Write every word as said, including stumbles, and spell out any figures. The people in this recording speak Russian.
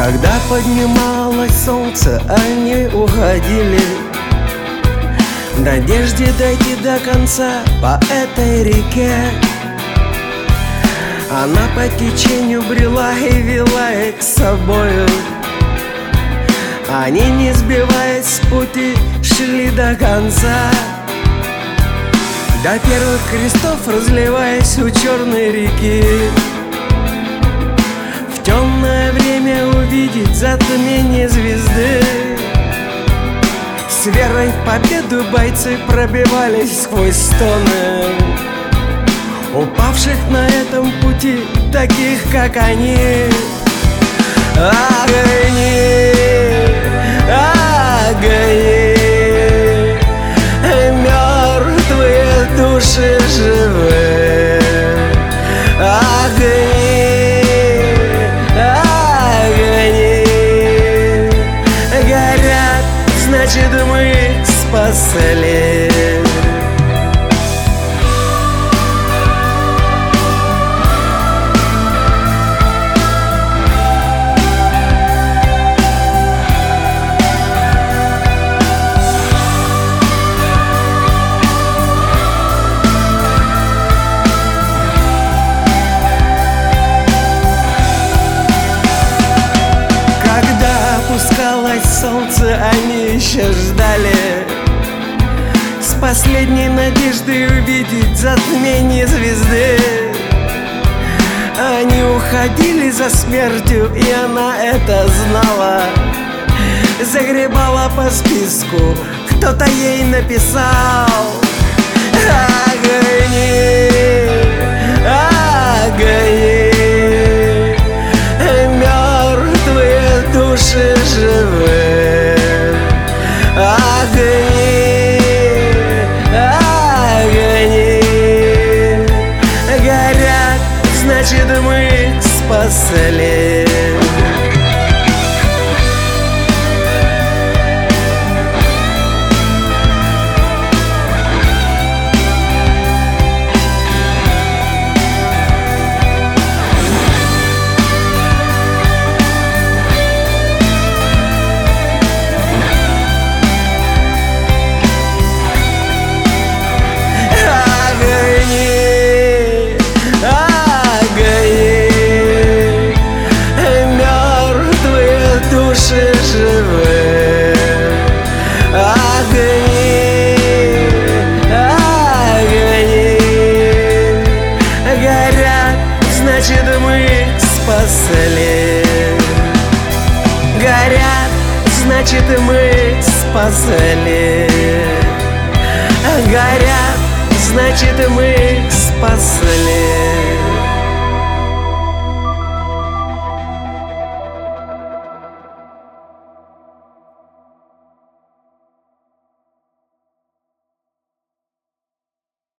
Когда поднималось солнце, они уходили в надежде дойти до конца по этой реке. Она по течению брела и вела их с собою. Они, не сбиваясь с пути, шли до конца, до первых крестов, разливаясь у черной реки. В темное время увидеть затмение звезды. С верой в победу бойцы пробивались сквозь стоны упавших на этом пути, таких как они. Огни, огни, мертвые души живы. Огни, огни, горят, значит мы их спасли. Солнце они еще ждали, с последней надеждой увидеть затмение звезды. Они уходили за смертью, и она это знала. Загребала по списку, кто-то ей написал. Огни, огни, мертвые души живы. Огни, огни, горят, значит мы их спасли. Живы. Огни, огни, горят, значит мы их спасли. Горят, значит мы их спасли. Горят, значит мы их спасли.